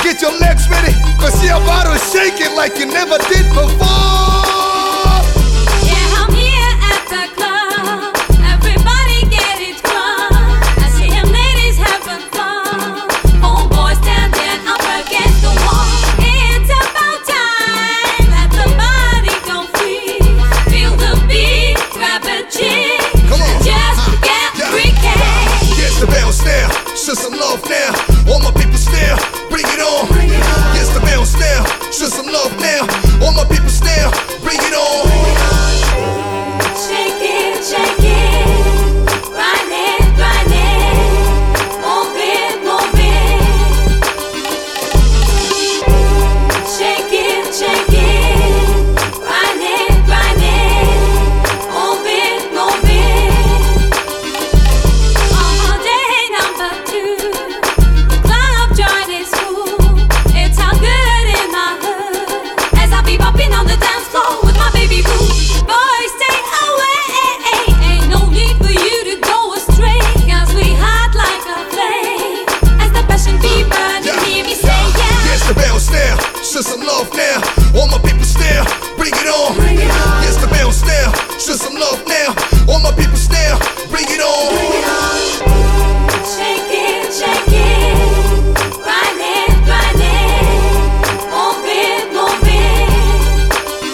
get your legs ready, cause you're about to shake it like you never did before. Yeah, I'm here at the club. Everybody get it drunk. I see them ladies having fun. Homeboys standing up against the wall. It's about time. Let the body go free. Feel the beat, grab a chick. Come on. Just get freaky. Yes, the bounce now, show some love now. All my people still, bring it on. Yes, the bounce now, show some love now. All my people still, bring it on. Shake it, shake it. Grind it, grind it. Move it, move it. Shake it, shake it. Grind it, grind it. Move it, move it. Day number 2. The club joint is full. It's all good in my hood. As I be bopping on the dance floor with my baby boo. Boys, stay away. Ain't no need for you to go astray. Cause we hot like a flame. As the passion be burning, hear me say yeah. Yes, the bounce now, show some love now. All my people still, bring it on. Yes, the bounce now, show some love now. All my people still, bring it on. Shake it, shake it. Grind it, grind it. Move it, move it.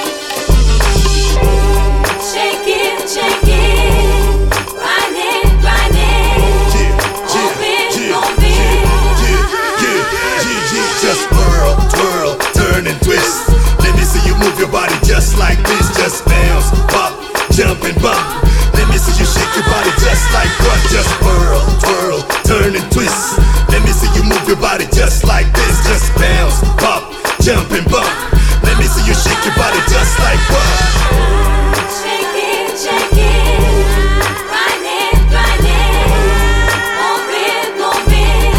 Shake it, shake it. Grind it, grind it. Move it, move it. Just whirl, twirl, turn and twist. Let me see you move your body just like this. Just bounce, pop, jump and bump. Let me see you shake your body just like what? Just whirl, twirl, turn and twist. Let me see you move your body just like this. Just bounce, pop, jump and bump. Let me see you shake your body just like what? Shake it, shake it. Grind it, grind it. Move it, move it.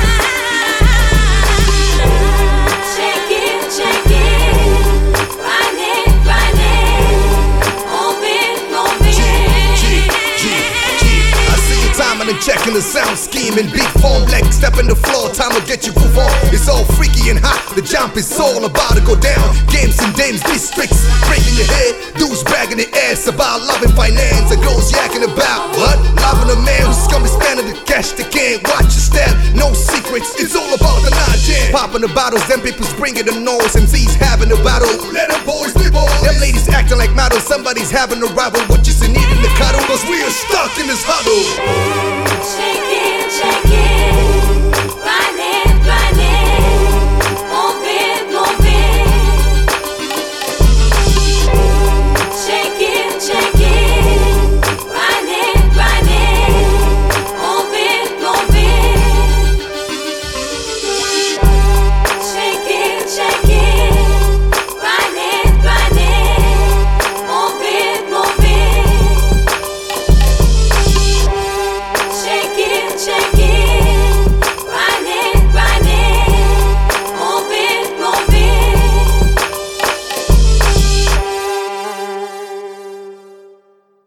Shake it, shake it. Grind it, grind it. Move it, move it. I see you timing and checking the sound scheming. Beat form, leg step in the floor. Time to get you groove on. It's all freaky and hot. The jump is all about to go down. Games and dames, districts breaking your head. Dudes bragging their ass about love and finance. And girls yakking about what? Loving a man who's gonna be spending the cash. They can't watch your step. No secrets. It's all about the night jam. Popping the bottles, them people's bringing the noise. MCs having a battle. Let them boys be boys. Them ladies acting like models. Somebody's having a rival. What you need in the cuddle? Cause we are stuck in this huddle. Shake